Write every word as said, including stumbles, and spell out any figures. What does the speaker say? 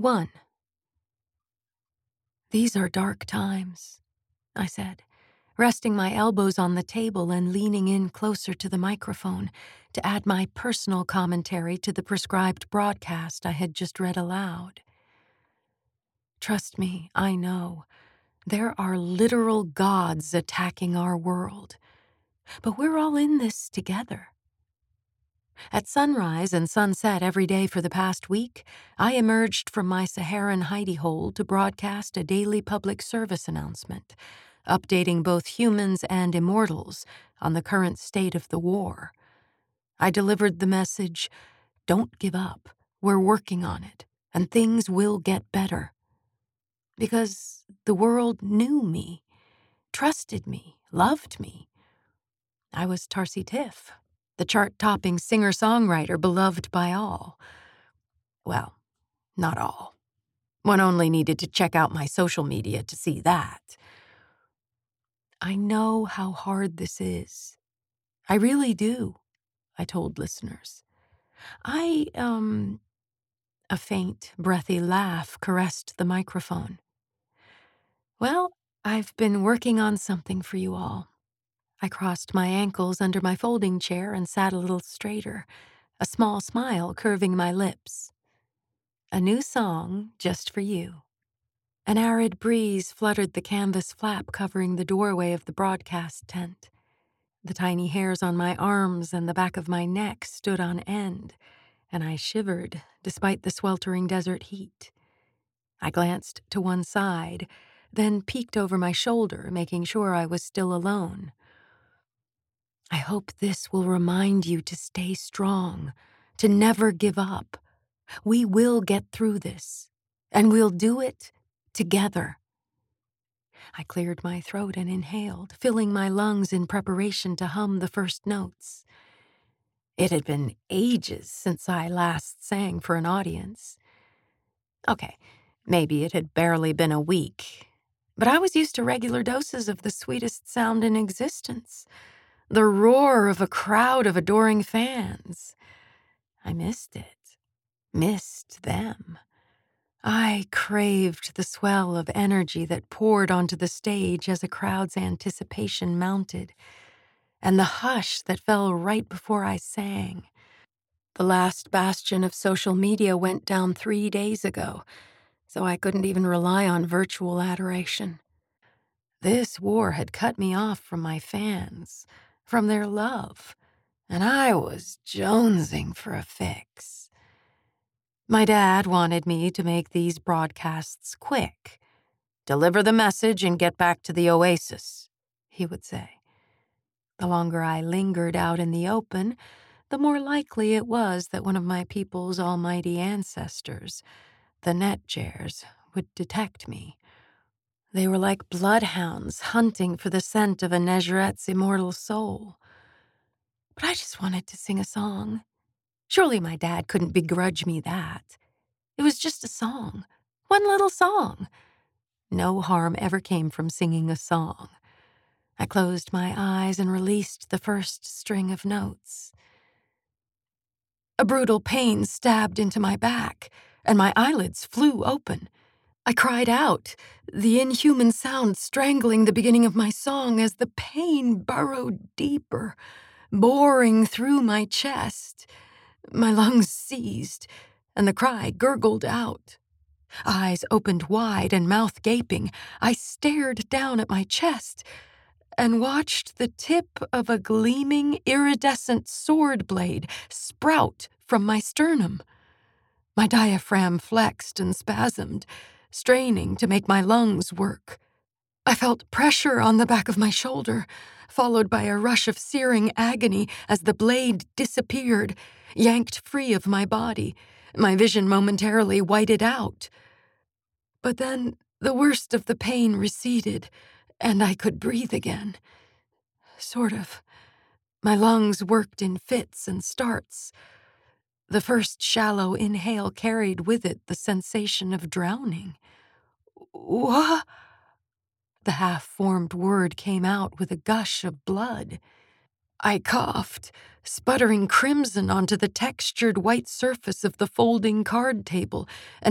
One. "These are dark times," I said, resting my elbows on the table and leaning in closer to the microphone to add my personal commentary to the prescribed broadcast I had just read aloud. "Trust me, I know. There are literal gods attacking our world. But we're all in this together. At sunrise and sunset every day for the past week, I emerged from my Saharan hidey hole to broadcast a daily public service announcement, updating both humans and immortals on the current state of the war. I delivered the message, don't give up, we're working on it, and things will get better. Because the world knew me, trusted me, loved me. I was Tarsi Tiff, the chart-topping singer-songwriter beloved by all. Well, not all. One only needed to check out my social media to see that. I know how hard this is. I really do, I told listeners. I, um... A faint, breathy laugh caressed the microphone. Well, I've been working on something for you all. I crossed my ankles under my folding chair and sat a little straighter, a small smile curving my lips. A new song just for you. An arid breeze fluttered the canvas flap covering the doorway of the broadcast tent. The tiny hairs on my arms and the back of my neck stood on end, and I shivered despite the sweltering desert heat. I glanced to one side, then peeked over my shoulder, making sure I was still alone. I hope this will remind you to stay strong, to never give up. We will get through this, and we'll do it together. I cleared my throat and inhaled, filling my lungs in preparation to hum the first notes. It had been ages since I last sang for an audience. Okay, maybe it had barely been a week, but I was used to regular doses of the sweetest sound in existence. The roar of a crowd of adoring fans. I missed it. Missed them. I craved the swell of energy that poured onto the stage as a crowd's anticipation mounted, and the hush that fell right before I sang. The last bastion of social media went down three days ago, so I couldn't even rely on virtual adoration. This war had cut me off from my fans, from their love, and I was jonesing for a fix. My dad wanted me to make these broadcasts quick. Deliver the message and get back to the oasis, he would say. The longer I lingered out in the open, the more likely it was that one of my people's almighty ancestors, the Netjers, would detect me. They were like bloodhounds hunting for the scent of a Negeret's immortal soul. But I just wanted to sing a song. Surely my dad couldn't begrudge me that. It was just a song. One little song. No harm ever came from singing a song. I closed my eyes and released the first string of notes. A brutal pain stabbed into my back, and my eyelids flew open. I cried out, the inhuman sound strangling the beginning of my song as the pain burrowed deeper, boring through my chest. My lungs seized, and the cry gurgled out. Eyes opened wide and mouth gaping, I stared down at my chest and watched the tip of a gleaming, iridescent sword blade sprout from my sternum. My diaphragm flexed and spasmed, straining to make my lungs work. I felt pressure on the back of my shoulder, followed by a rush of searing agony as the blade disappeared, yanked free of my body, my vision momentarily whited out. But then the worst of the pain receded, and I could breathe again. Sort of. My lungs worked in fits and starts. The first shallow inhale carried with it the sensation of drowning. What? The half-formed word came out with a gush of blood. I coughed, sputtering crimson onto the textured white surface of the folding card table, and